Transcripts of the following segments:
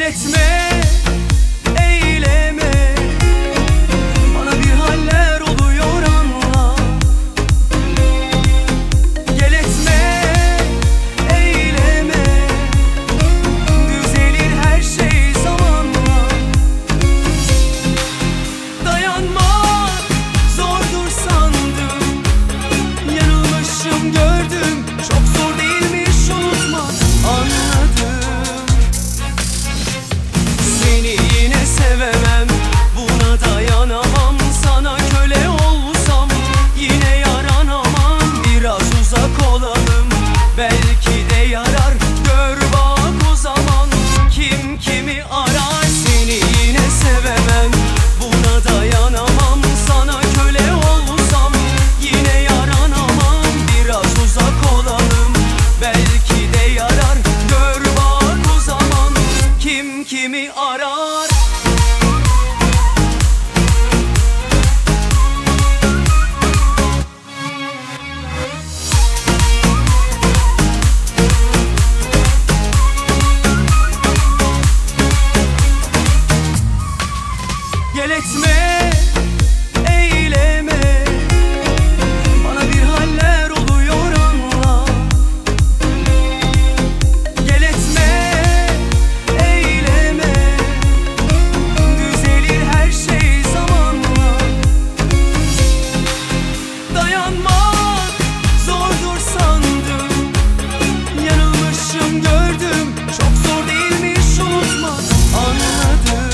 Gel etme, eyleme, bana bir haller oluyor anla. Gel etme, eyleme, düzelir her şey zamanla. Dayanmak zordur sandım, yanılmışım gördüm, çok zor değilmiş unutmak, anladım. Seni yine sevemem, buna dayanamam. Sana köle olsam yine yaranamam. Biraz uzak olalım, belki de yarar. Gör bak o zaman kim kimi arar. Seni yine sevemem, buna dayanamam. Sana köle olsam yine yaranamam. Biraz uzak olalım, belki de yarar. Gör bak o zaman kim kimi arar. Gel etme, eyleme, bana bir haller oluyor anla. Gel etme, eyleme, düzelir her şey zamanla. Dayanmak zordur sandım, yanılmışım gördüm, çok zor değilmiş unutmak, anladım.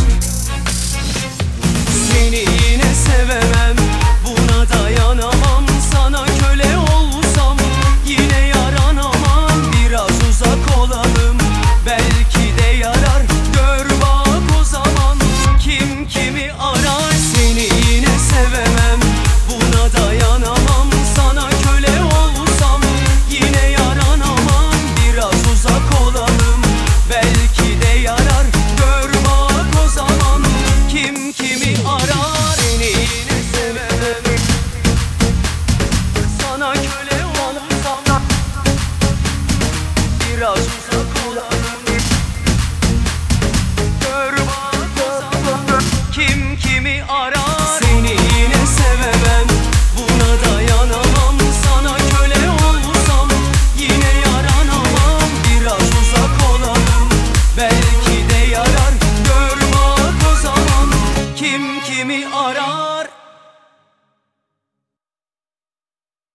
Seni yine sevemem, buna dayanamam. Sana köle olsam yine yaranamam. Biraz uzak olalım, belki de yarar. Gör bak o zaman kim kimi arar. Seni yine sevemem, buna dayanamam. Sana köle olsam yine yaranamam. Biraz uzak olalım, belki de yarar. Gör bak o zaman kim kimi arar. Seni yine sevemem, sana köle olsam biraz uzak olalım. Gör bak o zaman kim kimi arar. Seni yine sevemem, buna dayanamam. Sana köle olsam yine yaranamam. Biraz uzak olalım, belki de yarar. Gör bak o zaman kim kimi arar.